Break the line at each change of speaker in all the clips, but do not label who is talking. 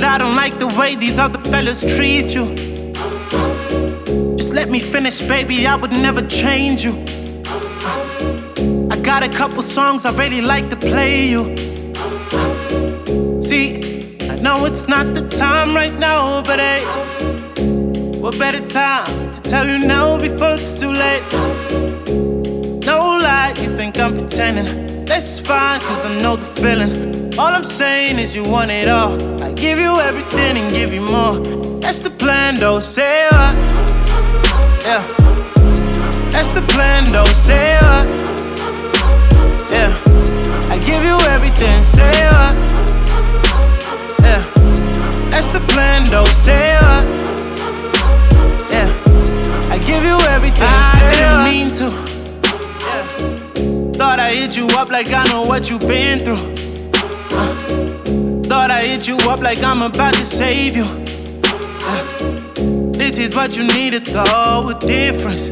I don't like the way these other fellas treat you. Just let me finish, baby, I would never change you. I got a couple songs I really like to play you. See, I know it's not the time right now, but hey, what better time to tell you now before it's too late? No lie, you think I'm pretending. That's fine, cause I know the feeling. All I'm saying is you want it all. I give you everything and give you more. That's the plan though, say what? Yeah. That's the plan though, say what? Yeah. I give you everything, say what? Yeah. That's the plan though, say what? Yeah. I give you everything, say what? I didn't mean to. Thought I hit you up like I know what you've been through. Thought I hit you up like I'm about to save you. This is what you needed though, a difference.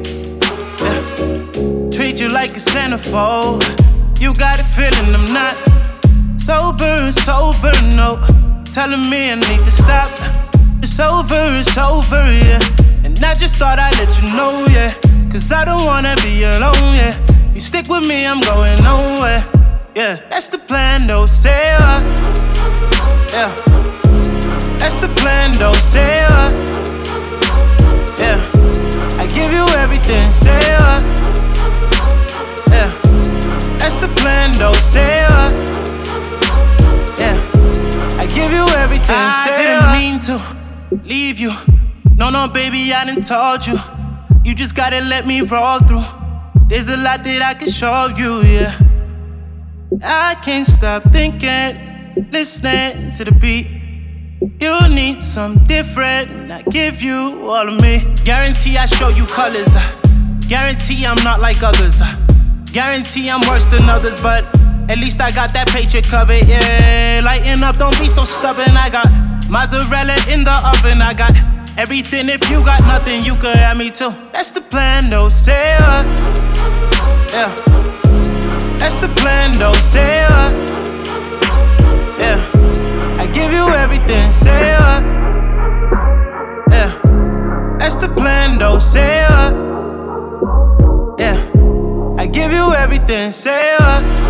Treat you like a centerfold. You got a feeling I'm not sober, no. Telling me I need to stop. It's over, yeah. And I just thought I'd let you know, yeah. Cause I don't wanna be alone, yeah. You stick with me, I'm going nowhere. Yeah, that's the plan, though, say what? Yeah, that's the plan, though, say what? Yeah, I give you everything, say what? Yeah, that's the plan, though, say what? Yeah, I give you everything, say what? I didn't mean to leave you. No, baby, I done told you. You just gotta let me roll through. There's a lot that I can show you, yeah. I can't stop thinking, listening to the beat. You need something different, and I give you all of me. Guarantee I show you colors. Guarantee I'm not like others. Guarantee I'm worse than others, but at least I got that paycheck covered, yeah. Lighten up, don't be so stubborn. I got mozzarella in the oven. I got everything. If you got nothing, you could have me too. That's the plan, though, say what? Yeah. That's the plan, though, say what? Yeah. I give you everything, say what? Yeah. That's the plan, though, say what? Yeah. I give you everything, say what?